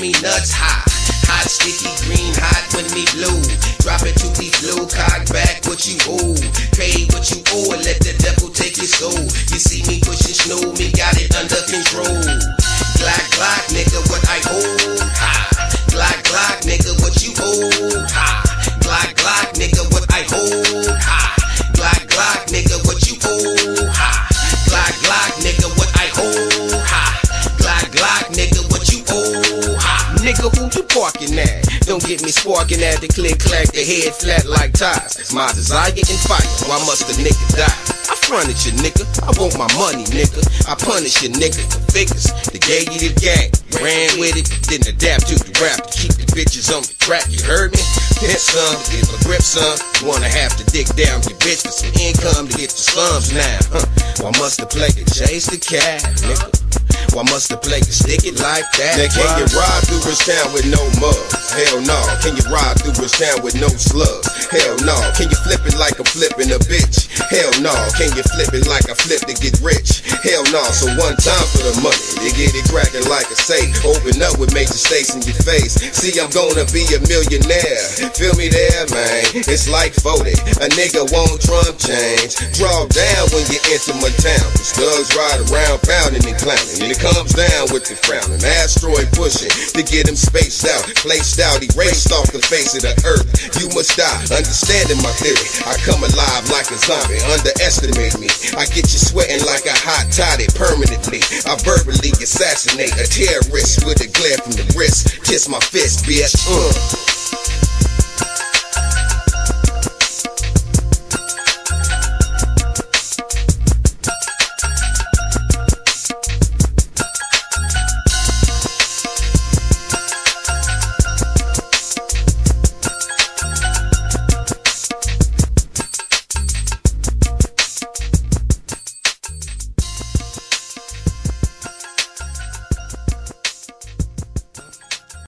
me nuts high. Hot, sticky, green, hot when me blue. Drop it to be blue, cock back what you owe. Pay what you owe and let the devil take your soul. You see me pushing snow, me got it under control. Glock, Glock, nigga, what I owe. Ha. Glock, Glock, nigga, what you owe. Ha. Glock, Glock, nigga, what I owe. Ha. Glock, Glock, nigga, what you owe. Ha. Glock, Glock, nigga, what I owe. Ha. Glock, Glock, nigga, what you owe. Ha. Nigga, who you parking at? Don't get me sparking at the click clack, the head flat like ties. It's my desire and fire. Why must a nigga die? I fronted you, nigga. I want my money, nigga. I punish you, nigga. The figures, they gave you the gang. Ran with it, didn't adapt to the rap. To keep the bitches on the track, you heard me? Hit some, get a grip, son. You wanna have to dig down your bitch for some income to get the slums now, huh? Why must the player chase the cat, nigga? Why must the player stick it like that? Now can you ride through this town with no mugs? Hell no. Can you ride through this town with no slugs? Hell no. Can you flip it like I'm flipping a bitch? Hell no. Can you flip it like I flip to get rich? Hell no. So one time for the money, they get it cracking like a safe. Open up with major stakes in your face. See, I'm gonna be a millionaire. Feel me there, man? It's like 40. A nigga won't Trump change. Draw down when you enter my town. The thugs ride around pounding and clowning. And it comes down with the frowning. Asteroid pushing to get him spaced out. Placed out, erased off the face of the earth. You must die, understanding my theory. I come alive like a zombie, underestimate me. I get you sweating like a hot toddy permanently. I verbally assassinate a terrorist with a glare from the wrist. Kiss my fist, bitch.